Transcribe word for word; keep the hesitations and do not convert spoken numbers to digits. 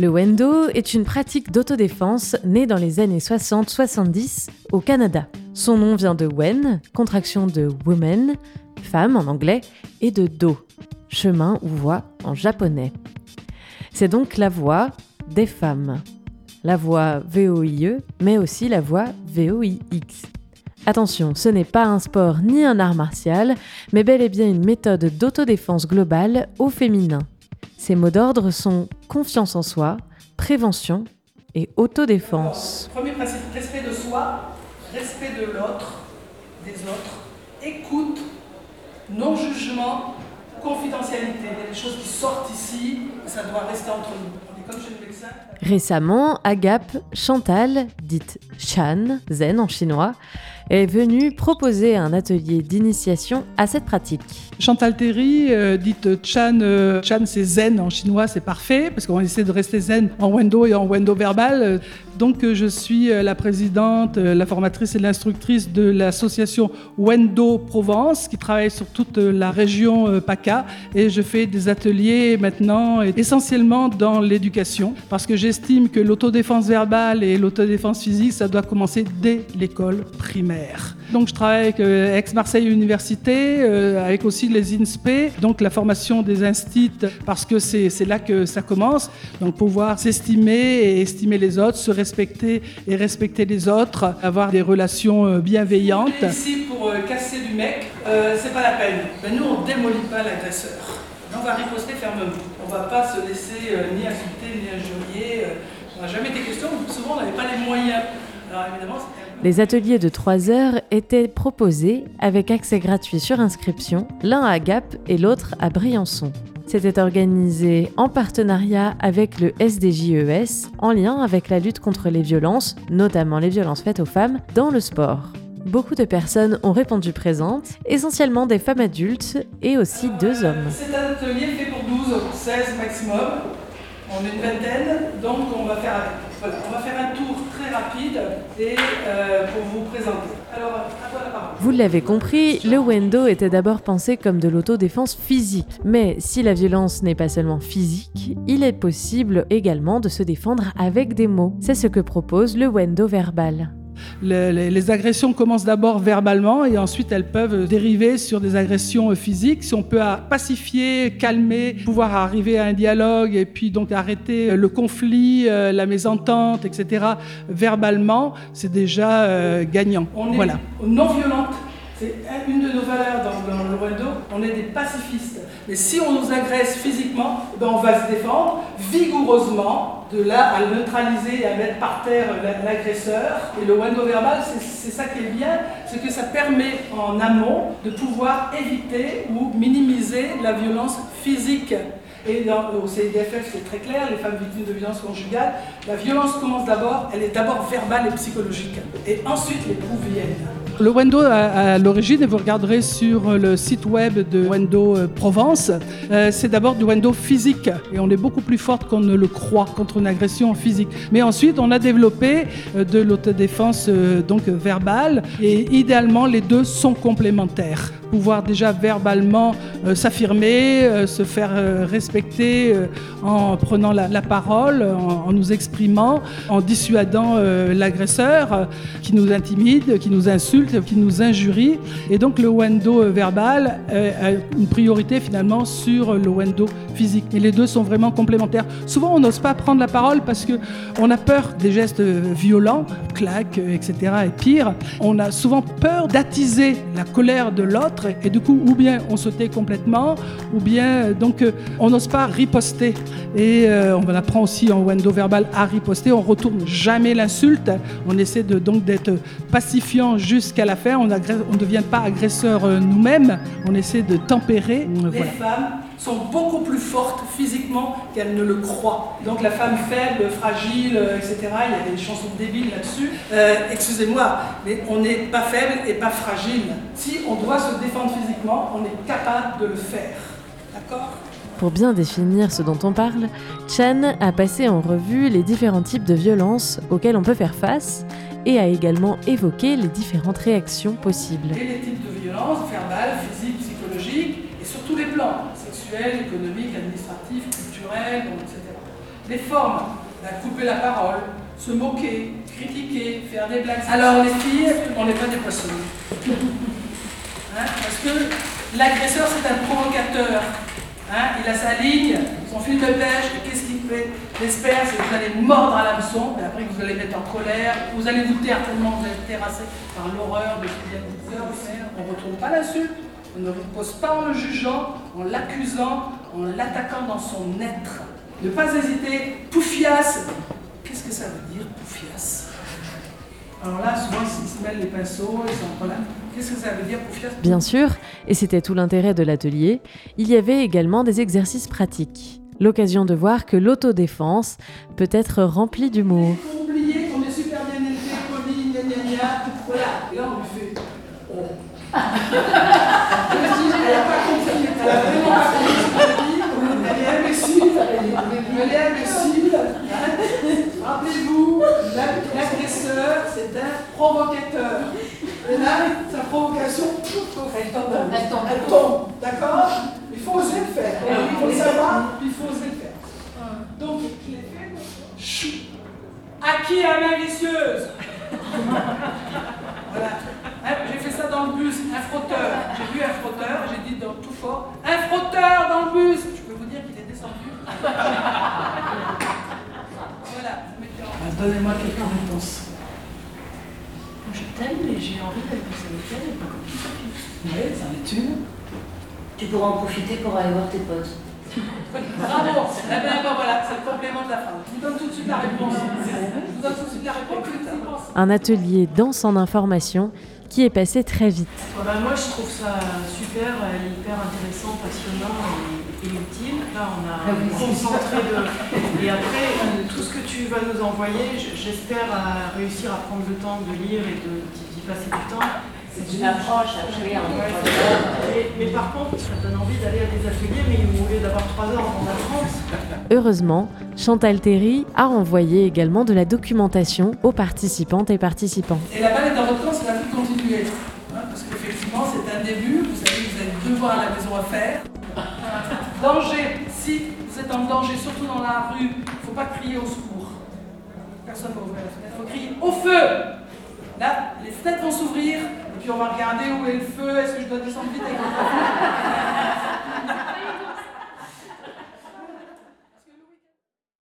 Le Wendo est une pratique d'autodéfense née dans les années soixante soixante-dix au Canada. Son nom vient de Wen, contraction de woman, femme en anglais, et de do, chemin ou voie en japonais. C'est donc la voie des femmes. La voie V O I E, mais aussi la voie V O I X. Attention, ce n'est pas un sport ni un art martial, mais bel et bien une méthode d'autodéfense globale au féminin. Ces mots d'ordre sont confiance en soi, prévention et autodéfense. Alors, premier principe, respect de soi, respect de l'autre, des autres, écoute, non-jugement, confidentialité. Il y a des choses qui sortent ici, ça doit rester entre nous. On est comme chez le médecin. Récemment, Agap Chantal, dite Chan, zen en chinois, est venue proposer un atelier d'initiation à cette pratique. Chantal Terry, euh, dite Chan, euh, Chan c'est zen en chinois, c'est parfait, parce qu'on essaie de rester zen en Wendo et en Wendo verbal. Donc euh, je suis euh, la présidente, euh, la formatrice et l'instructrice de l'association Wendo Provence, qui travaille sur toute euh, la région euh, PACA, et je fais des ateliers maintenant, essentiellement dans l'éducation, parce que j'estime que l'autodéfense verbale et l'autodéfense physique, ça doit commencer dès l'école primaire. Donc je travaille avec euh, Aix-Marseille Université, euh, avec aussi les INSPE, donc la formation des instits, parce que c'est, c'est là que ça commence. Donc pouvoir s'estimer et estimer les autres, se respecter et respecter les autres, avoir des relations euh, bienveillantes. Ici pour euh, casser du mec, euh, c'est pas la peine. Ben, nous on démolit pas l'agresseur. On va riposter fermement. On va pas se laisser euh, ni insulter ni injurier. Euh, ça n'a jamais été question. Souvent on n'avait pas les moyens. Alors évidemment, c'était Les ateliers de trois heures étaient proposés avec accès gratuit sur inscription, l'un à Gap et l'autre à Briançon. C'était organisé en partenariat avec le S D J E S, en lien avec la lutte contre les violences, notamment les violences faites aux femmes, dans le sport. Beaucoup de personnes ont répondu présentes, essentiellement des femmes adultes et aussi deux hommes. C'est un atelier fait pour douze, seize maximum. On est une vingtaine, donc on va faire, voilà, on va faire un tour très rapide et euh, pour vous présenter. Alors, à toi la parole. Vous l'avez compris, le Wendo était d'abord pensé comme de l'autodéfense physique. Mais si la violence n'est pas seulement physique, il est possible également de se défendre avec des mots. C'est ce que propose le Wendo verbal. Les, les, les agressions commencent d'abord verbalement et ensuite elles peuvent dériver sur des agressions physiques. Si on peut pacifier, calmer, pouvoir arriver à un dialogue et puis donc arrêter le conflit, la mésentente, et cetera verbalement, c'est déjà euh, gagnant. On est voilà. non-violente. C'est une de nos valeurs dans, dans le Wendo, on est des pacifistes. Mais si on nous agresse physiquement, ben on va se défendre vigoureusement, de là à neutraliser et à mettre par terre l'agresseur. Et le Wendo verbal, c'est, c'est ça qui est bien, c'est que ça permet en amont de pouvoir éviter ou minimiser la violence physique. Et dans, au C I D F F, c'est très clair, les femmes victimes de violences conjugales, la violence commence d'abord, elle est d'abord verbale et psychologique. Et ensuite, les coups viennent. Le Wendo, à, à l'origine, et vous regarderez sur le site web de Wendo Provence, euh, c'est d'abord du Wendo physique. Et on est beaucoup plus forte qu'on ne le croit contre une agression physique. Mais ensuite, on a développé euh, de l'autodéfense euh, donc verbale. Et idéalement, les deux sont complémentaires. Pouvoir déjà verbalement euh, s'affirmer, euh, se faire euh, respecter euh, en prenant la, la parole, en, en nous exprimant, en dissuadant euh, l'agresseur euh, qui nous intimide, qui nous insulte, qui nous injurie. Et donc le Wendo verbal euh, a une priorité finalement sur le Wendo physique. Et les deux sont vraiment complémentaires. Souvent, on n'ose pas prendre la parole parce qu'on a peur des gestes violents, claques, et cetera. Et pire, on a souvent peur d'attiser la colère de l'autre. Et du coup, ou bien on se tait complètement, ou bien donc euh, on n'ose pas riposter. Et euh, on apprend aussi en Wendo verbal à riposter. On retourne jamais l'insulte. On essaie de, donc d'être pacifiant jusqu'à la fin. On ne devient pas agresseur euh, nous-mêmes. On essaie de tempérer. Les voilà. Femmes sont beaucoup plus fortes physiquement qu'elles ne le croient. Donc la femme faible, fragile, et cetera. Il y a des chansons débiles là-dessus. Euh, excusez-moi, mais on n'est pas faible et pas fragile. Si on doit se défendre physiquement, on est capable de le faire. D'accord ? Pour bien définir ce dont on parle, Chan a passé en revue les différents types de violences auxquelles on peut faire face et a également évoqué les différentes réactions possibles. Et les types de violences, verbales, physiques, psychologiques, et sur tous les plans, sexuels, économiques, administratifs, culturels, et cetera. les formes, la couper la parole, se moquer, critiquer, faire des blagues. Alors les filles, on n'est pas des poissons. Hein, parce que l'agresseur, c'est un provocateur. Hein, il a sa ligne, son fil de pêche, et qu'est-ce qu'il fait? J'espère que vous allez mordre à l'hameçon, et après que vous allez mettre en colère, vous allez vous taire tellement vous êtes terrassé par l'horreur de ce qu'il vient de vous faire. On ne retrouve pas l'insulte, on ne repose pas en le jugeant, en l'accusant, en l'attaquant dans son être. Ne pas hésiter, poufias. Qu'est-ce que ça veut dire, poufias? Alors là, souvent, ils se mêlent les pinceaux, ils sont voilà. Qu'est-ce que ça veut dire, poufias? Bien sûr, et c'était tout l'intérêt de l'atelier, il y avait également des exercices pratiques. L'occasion de voir que l'autodéfense peut être remplie d'humour. Il faut oublier qu'on est super bien élevé, poli, gna gna gna, voilà. Et là, on lui fait. Oh. Elle n'a pas compris, elle n'a vraiment pas compris ce qu'elle a dit. Elle est imbécile, elle est imbécile. Rappelez-vous, l'agresseur, c'est un provocateur. Et là, sa provocation, elle tombe, elle tombe, elle tombe, d'accord? Il faut oser le faire. Il faut le savoir, il faut oser le faire. Donc, je l'ai fait. Chou. À qui à main vicieuse? Voilà. Hein, j'ai fait ça dans le bus, un frotteur. J'ai vu un frotteur, j'ai dit dans, tout fort, un frotteur dans le bus. Je peux vous dire qu'il est descendu. Voilà. Ah, donnez-moi quelques réponses. Je t'aime, mais j'ai envie d'être avec elle et pas comme ça. Oui, ça en est une. Tu pourras en profiter pour aller voir tes potes. Bravo. Eh bien, ben, voilà, c'est le complément de la phrase. Je vous donne tout de suite la réponse. Je vous donne tout de suite la réponse. Un atelier danse en information qui est passé très vite. Bah, moi, je trouve ça super, hyper intéressant, passionnant et, et utile. Là, on a ah oui, concentré de... Et après, tout ce que tu vas nous envoyer, j'espère réussir à prendre le temps de lire et d'y passer du temps. C'est une approche après en ouais, mais, mais par contre, ça donne envie d'aller à des ateliers, mais au lieu d'avoir trois heures, on en a trente. Heureusement, Chantal Terry a envoyé également de la documentation aux participantes et participants. Et la balle est dans votre camp, c'est la vie continuer. Hein, parce qu'effectivement, c'est un début. Vous savez, vous avez deux devoirs à la maison à faire. Danger. Si vous êtes en danger, surtout dans la rue, il ne faut pas crier au secours. Personne ne va ouvrir la fenêtre. Il faut crier au feu. Là, les fenêtres vont s'ouvrir. Et puis on va regarder où est le feu. Est-ce que je dois descendre vite avec le feu?